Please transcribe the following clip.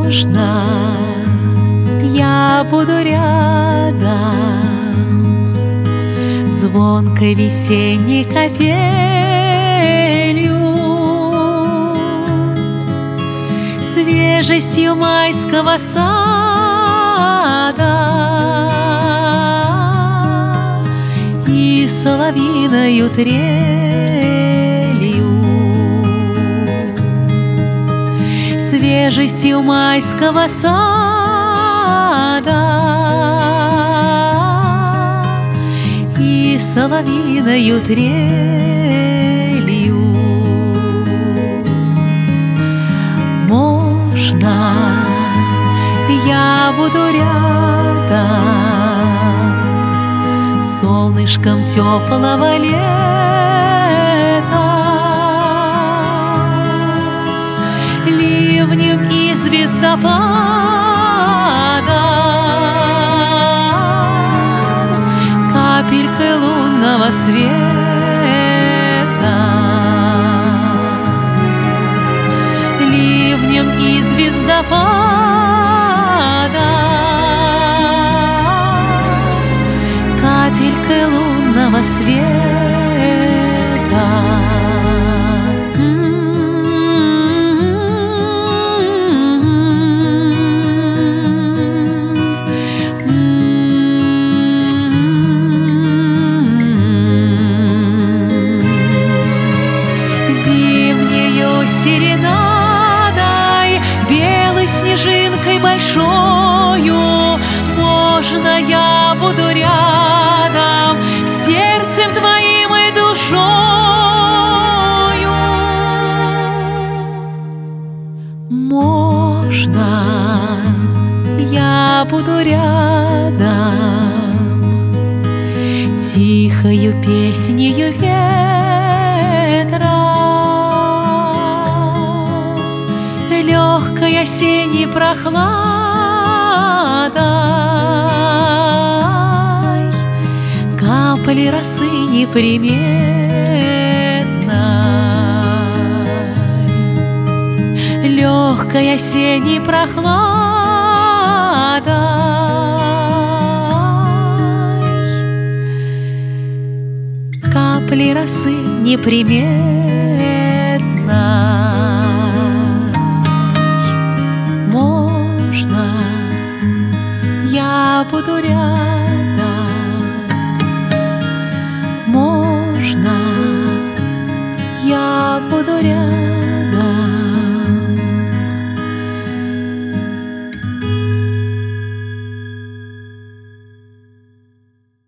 Можно я буду рядом звонкой весенней капелью, свежестью майского сада и соловьиною трелью, свежестью майского сада и соловьиною трелью. Можно я буду рядом солнышком теплого лета, ливнем и звездопадом, капелькой лунного света, ливнем и звездопадом, капелькой лунного света. Зимнею серенадой, белой снежинкой большою, можно я буду рядом сердцем твоим и душою. Можно я буду рядом тихою песнею ветра, легкой осенней прохладой, капли росы неприметной, легкой осенней прохладой, капли росы неприметной. Можно я буду рядом, можно я буду рядом.